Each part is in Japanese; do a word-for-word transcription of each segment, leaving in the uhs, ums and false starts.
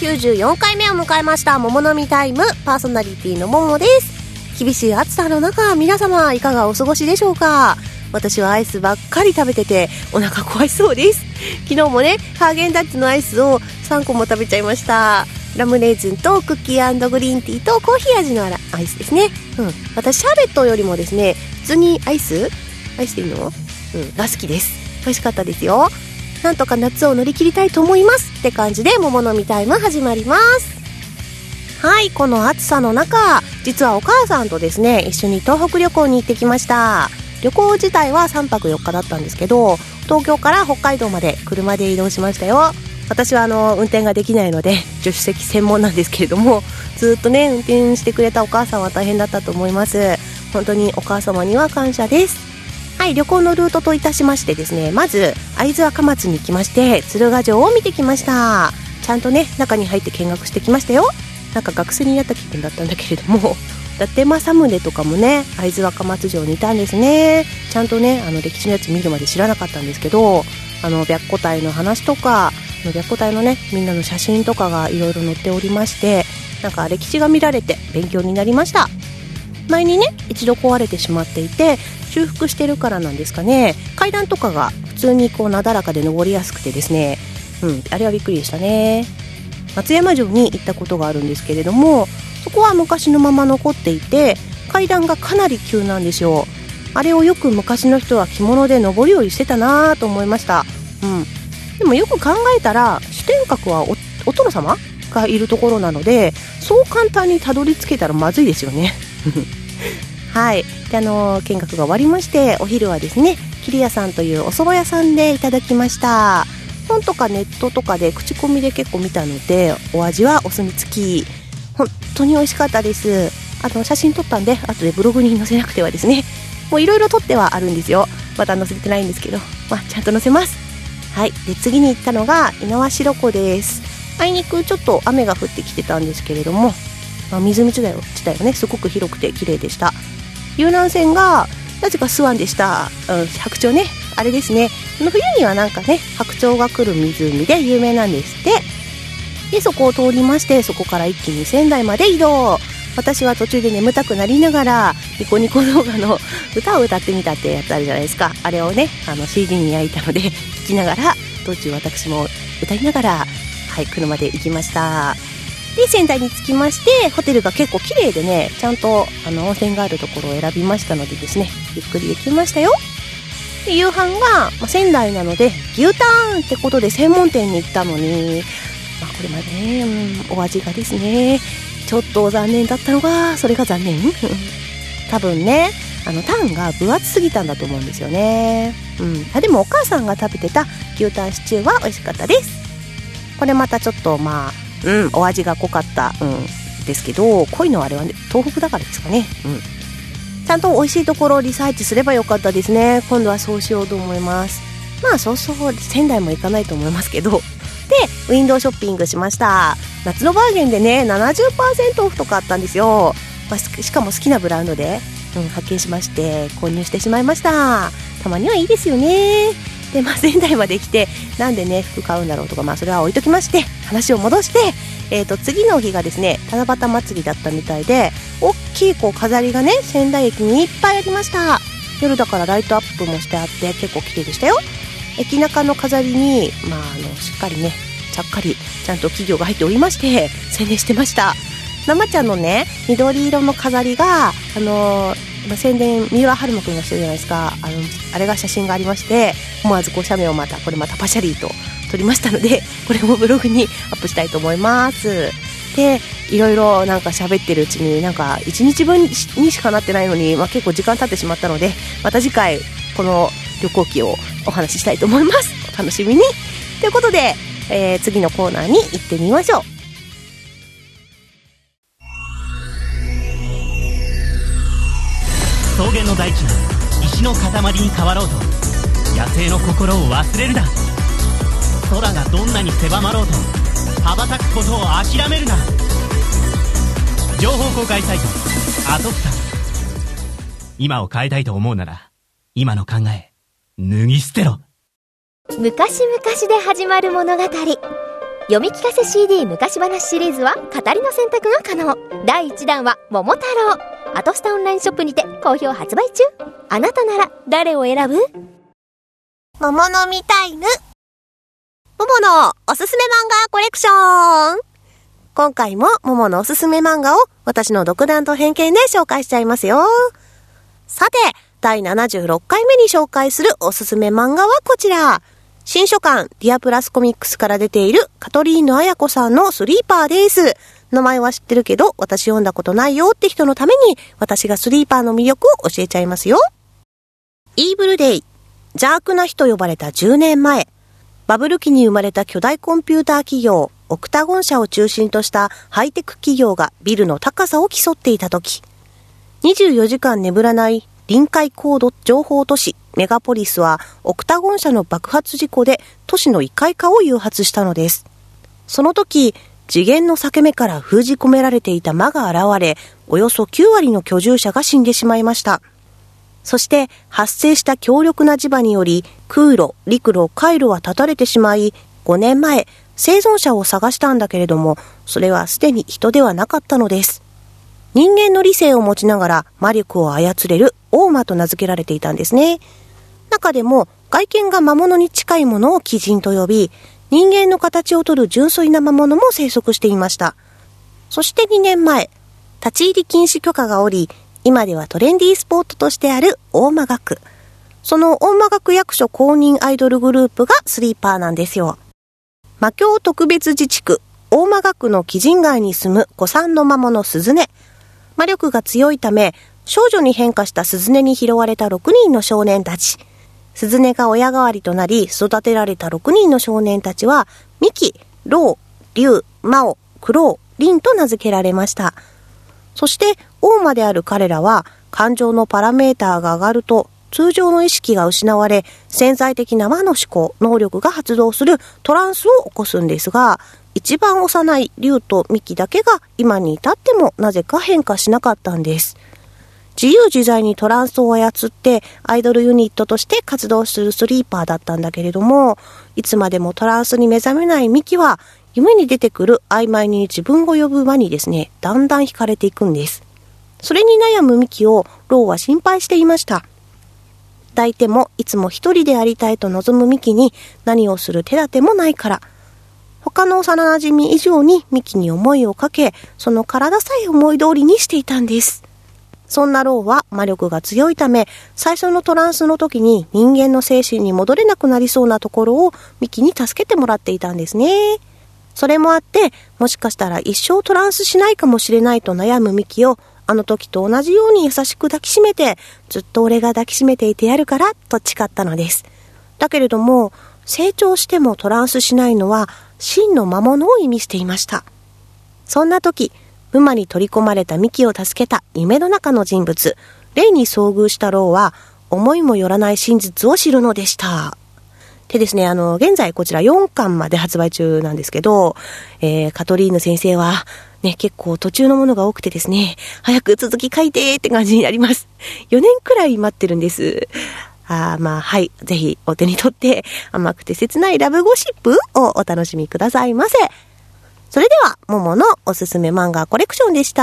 きゅうじゅうよんかいめを迎えました桃の実タイム、パーソナリティのももです。厳しい暑さの中、皆様いかがお過ごしでしょうか。私はアイスばっかり食べててお腹壊しそうです。昨日もね、ハーゲンダッツのアイスをさんこも食べちゃいました。ラムレーズンとクッキー&グリーンティーとコーヒー味のアイスですね。うん、私シャーベットよりもですね、普通にアイスアイスでいいの、うん、が好きです。美味しかったですよ。なんとか夏を乗り切りたいと思いますって感じで桃の実タイム始まります。はい、この暑さの中、実はお母さんとですね、一緒に東北旅行に行ってきました。旅行自体はさんぱくよっかだったんですけど、東京から北海道まで車で移動しましたよ。私はあの運転ができないので助手席専門なんですけれども、ずっとね運転してくれたお母さんは大変だったと思います。本当にお母様には感謝です。はい、旅行のルートといたしましてですね、まず会津若松に行きまして鶴ヶ城を見てきました。ちゃんとね中に入って見学してきましたよ。なんか学生になった気分だったんだけれども、伊達政宗とかもね会津若松城にいたんですね。ちゃんとねあの歴史のやつ見るまで知らなかったんですけど、あの白虎隊の話とか白虎隊のねみんなの写真とかがいろいろ載っておりまして、なんか歴史が見られて勉強になりました。前にね一度壊れてしまっていて修復してるからなんですかね、階段とかが普通にこうなだらかで登りやすくてですね、うんあれはびっくりでしたね。松山城に行ったことがあるんですけれども、そこは昔のまま残っていて階段がかなり急なんですよ。あれをよく昔の人は着物で上り下りしてたなと思いました。うん、でもよく考えたら主天閣は お, お殿様がいるところなので、そう簡単にたどり着けたらまずいですよねはい、であの見学が終わりまして、お昼はですね桐屋さんというお蕎麦屋さんでいただきました。本とかネットとかで口コミで結構見たので、お味はお墨付き、本当に美味しかったです。あの写真撮ったんで後でブログに載せなくてはですね、もういろいろ撮ってはあるんですよ。まだ載せてないんですけど、まあ、ちゃんと載せます。はい、で次に行ったのが猪苗代湖です。あいにくちょっと雨が降ってきてたんですけれども、まあ、湖自体はねすごく広くて綺麗でした。遊覧船がなぜかスワンでした、うん、白鳥ね、あれですね、この冬にはなんかね白鳥が来る湖で有名なんですって。でそこを通りまして、そこから一気に仙台まで移動。私は途中で眠たくなりながらニコニコ動画の歌を歌ってみたってやつあるじゃないですか。あれをねあの シーディー に焼いたので聞きながら途中私も歌いながら、はい、車で行きました。で仙台に着きまして、ホテルが結構綺麗でね、ちゃんとあの温泉があるところを選びましたのでですね、ゆっくりできましたよ。で夕飯が、まあ、仙台なので牛タンってことで専門店に行ったのに、まあ、これまでね、うん、お味がですねちょっと残念だったのが、それが残念多分ねあのタンが分厚すぎたんだと思うんですよね。うん、あでもお母さんが食べてた牛タンシチューは美味しかったです。これまたちょっとまあうんお味が濃かった、うん、ですけど、濃いのはあれは、ね、東北だからですかね。うん、ちゃんと美味しいところをリサーチすればよかったですね。今度はそうしようと思います。まあそうそう仙台も行かないと思いますけど。でウィンドウショッピングしました。夏のバーゲンでね ななじゅっパーセント オフとかあったんですよ。まあ、しかも好きなブランドで、うん、発見しまして購入してしまいました。たまにはいいですよね。で、まあ、仙台まで来てなんでね服買うんだろうとか、まあそれは置いときまして、話を戻して、えーと次の日がですね七夕祭りだったみたいで、大きいこう飾りがね仙台駅にいっぱいありました。夜だからライトアップもしてあって結構綺麗でしたよ。駅中の飾りに、まあ、あのしっかりねちゃっかりちゃんと企業が入っておりまして宣伝してました。生ちゃんのね緑色の飾りがあのーまあ、宣伝三浦春馬くんがしてるじゃないですか。あのあれが写真がありまして、思わずこう写メをまたこれまたパシャリと撮りましたので、これもブログにアップしたいと思います。でいろいろなんか喋ってるうちになんかいちにちぶんにしかなってないのに、まあ、結構時間経ってしまったので、また次回この旅行記をお話ししたいと思います。お楽しみにということで、えー、次のコーナーに行ってみましょう。 草原の大地が石の塊に変わろうと野生の心を忘れるな。空がどんなに狭まろうと羽ばたくことを諦めるな。情報公開サイトアトプタ。今を変えたいと思うなら今の考え脱ぎ捨てろ。 昔々で始まる物語。 読み聞かせ シーディー 昔話シリーズは語りの選択が可能。だいいちだんは桃太郎。アトスタオンラインショップにて好評発売中。あなたなら誰を選ぶ？ 桃のみタイム。桃のおすすめ漫画コレクション。今回も桃のおすすめ漫画を私の独断と偏見で紹介しちゃいますよ。さて、だいななじゅうろっかいめに紹介するおすすめ漫画はこちら。新書館ディアプラスコミックスから出ているカトリーヌ綾子さんのスリーパーです。名前は知ってるけど私読んだことないよって人のために私がスリーパーの魅力を教えちゃいますよ。イーブルデイ。邪悪な日と呼ばれたじゅうねんまえ、バブル期に生まれた巨大コンピューター企業オクタゴン社を中心としたハイテク企業がビルの高さを競っていた時、にじゅうよじかん眠らない臨海高度情報都市メガポリスはオクタゴン社の爆発事故で都市の異界化を誘発したのです。その時、次元の裂け目から封じ込められていた魔が現れ、およそきゅうわりの居住者が死んでしまいました。そして発生した強力な磁場により空路、陸路、海路は断たれてしまい、ごねんまえ生存者を探したんだけれども、それはすでに人ではなかったのです。人間の理性を持ちながら魔力を操れるオーマと名付けられていたんですね。中でも外見が魔物に近いものを鬼人と呼び、人間の形をとる純粋な魔物も生息していました。そしてにねんまえ、立ち入り禁止許可が下り、今ではトレンディースポットとしてある大魔学。その大魔学役所公認アイドルグループがスリーパーなんですよ。魔境特別自治区大魔学の鬼人街に住む古参の魔物スズネ。魔力が強いため少女に変化したスズネに拾われたろくにんの少年たち。スズネが親代わりとなり育てられたろくにんの少年たちはミキ、ロウ、リュウ、マオ、クロウ、リンと名付けられました。そして大魔である彼らは感情のパラメーターが上がると通常の意識が失われ、潜在的な魔の思考、能力が発動するトランスを起こすんですが、一番幼いリュウとミキだけが今に至ってもなぜか変化しなかったんです。自由自在にトランスを操ってアイドルユニットとして活動するスリーパーだったんだけれども、いつまでもトランスに目覚めないミキは夢に出てくる曖昧に自分を呼ぶ輪にですね、だんだん惹かれていくんです。それに悩むミキをロウは心配していました。抱いてもいつも一人でありたいと望むミキに何をする手立てもないから、他の幼馴染以上にミキに思いをかけ、その体さえ思い通りにしていたんです。そんなロウは魔力が強いため、最初のトランスの時に人間の精神に戻れなくなりそうなところをミキに助けてもらっていたんですね。それもあって、もしかしたら一生トランスしないかもしれないと悩むミキを、あの時と同じように優しく抱きしめて、ずっと俺が抱きしめていてやるからと誓ったのです。だけれども、成長してもトランスしないのは真の魔物を意味していました。そんな時、沼に取り込まれたミキを助けた夢の中の人物、レイに遭遇したロウは、思いもよらない真実を知るのでした。でですね、あの、現在こちらよんかんまで発売中なんですけど、えー、カトリーヌ先生は、ね、結構途中のものが多くてですね、早く続き書いてって感じになります。よねんくらい待ってるんです。あまあ、はい。ぜひお手に取って甘くて切ないラブゴシップをお楽しみくださいませ。それでは、もものおすすめ漫画コレクションでした。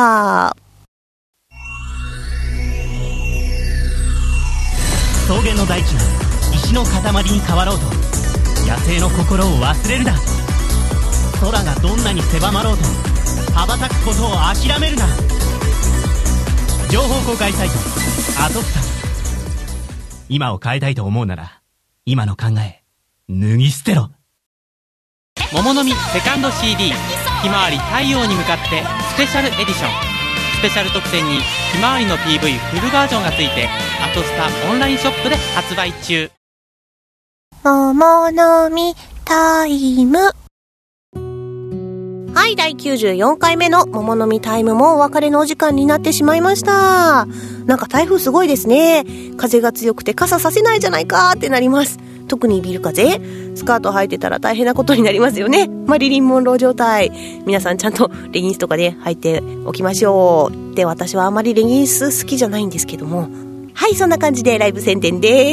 草原の大地が石の塊に変わろうと野生の心を忘れるな。空がどんなに狭まろうと羽ばたくことを諦めるな。情報公開サイトアトプタ。今を変えたいと思うなら今の考え脱ぎ捨てろ。 桃の実セカンド シーディー ひまわり太陽に向かってスペシャルエディション。スペシャル特典にひまわりの ピーブイ フルバージョンがついてアトスタオンラインショップで発売中。 桃の実タイム。はい、だいきゅうじゅうよんかいめの桃の実タイムもお別れのお時間になってしまいました。なんか台風すごいですね。風が強くて傘させないじゃないかってなります。特にビル風、スカート履いてたら大変なことになりますよね。マリリン・モンロー状態。皆さんちゃんとレギンスとかで履いておきましょう。で、私はあまりレギンス好きじゃないんですけども、 はい、そんな感じでライブ宣伝です。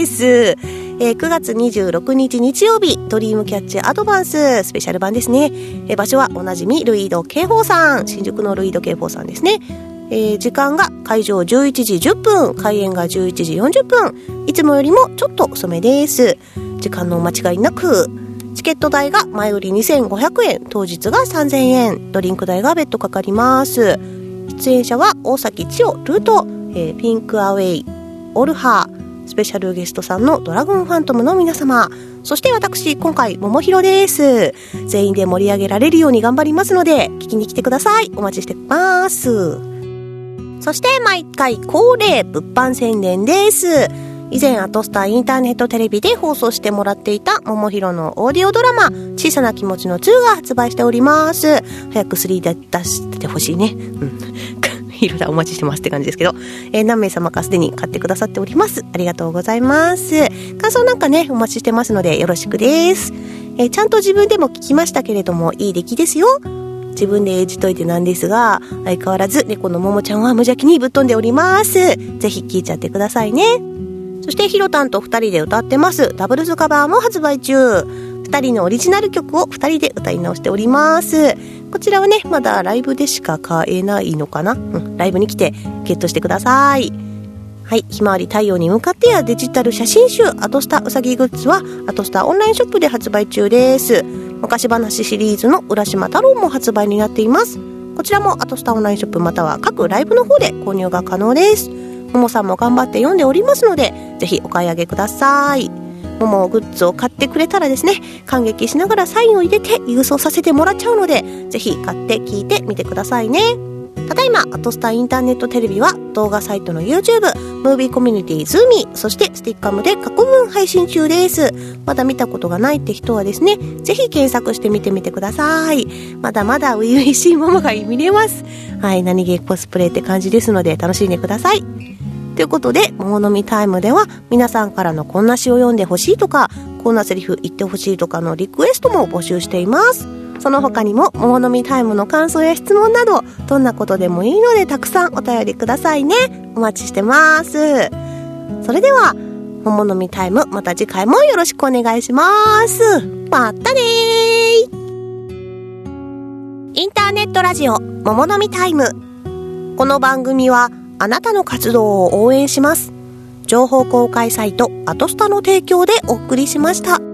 えー、くがつにじゅうろくにち日曜日、ドリームキャッチアドバンススペシャル版ですね。えー、場所はおなじみルイード警報さん、新宿のルイード警報さんですね。えー、時間が会場じゅういちじじゅっぷん、開演がじゅういちじよんじゅっぷん、いつもよりもちょっと遅めです。時間のお間違いなく。チケット代が前売りにせんごひゃくえん、当日がさんぜんえん、ドリンク代が別途かかります。出演者は大崎千代、ルート、えー、ピンクアウェイ、オルハー、スペシャルゲストさんのドラゴンファントムの皆様、そして私今回ももひろです。全員で盛り上げられるように頑張りますので聞きに来てください。お待ちしてます。そして毎回恒例物販宣伝です。以前アトスターインターネットテレビで放送してもらっていたももひろのオーディオドラマ小さな気持ちのツーが発売しております。早くスリーで出してほしいね。うんヒロだお待ちしてますって感じですけど、えー、何名様かすでに買ってくださっております。ありがとうございます。感想なんかねお待ちしてますのでよろしくです。えー、ちゃんと自分でも聞きましたけれどもいい出来ですよ。自分で演じといてなんですが相変わらず猫のももちゃんは無邪気にぶっ飛んでおります。ぜひ聞いちゃってくださいね。そしてひろたんとふたりで歌ってますダブルズカバーも発売中。ふたりのオリジナル曲をふたりで歌い直しております。こちらはねまだライブでしか買えないのかな、うん、ライブに来てゲットしてください。はい、ひまわり太陽に向かってやデジタル写真集アトスタうさぎグッズはアトスタオンラインショップで発売中です。昔話シリーズの浦島太郎も発売になっています。こちらもアトスタオンラインショップまたは各ライブの方で購入が可能です。ももさんも頑張って読んでおりますのでぜひお買い上げください。ももグッズを買ってくれたらですね感激しながらサインを入れて郵送させてもらっちゃうのでぜひ買って聞いてみてくださいね。ただいまアトスタインターネットテレビは動画サイトの YouTube、ムービーコミュニティズーミー、そしてスティッカムで過去分配信中です。まだ見たことがないって人はですねぜひ検索してみてみてください。まだまだ初々しいももが見れます。はい、何気コスプレって感じですので楽しんでください。ということでもも飲みタイムでは皆さんからのこんな詩を読んでほしいとかこんなセリフ言ってほしいとかのリクエストも募集しています。その他にももも飲みタイムの感想や質問などどんなことでもいいのでたくさんお便りくださいね。お待ちしてます。それではもも飲みタイムまた次回もよろしくお願いします。またねー。インターネットラジオもも飲みタイム、この番組はあなたの活動を応援します。情報公開サイトアトスタの提供でお送りしました。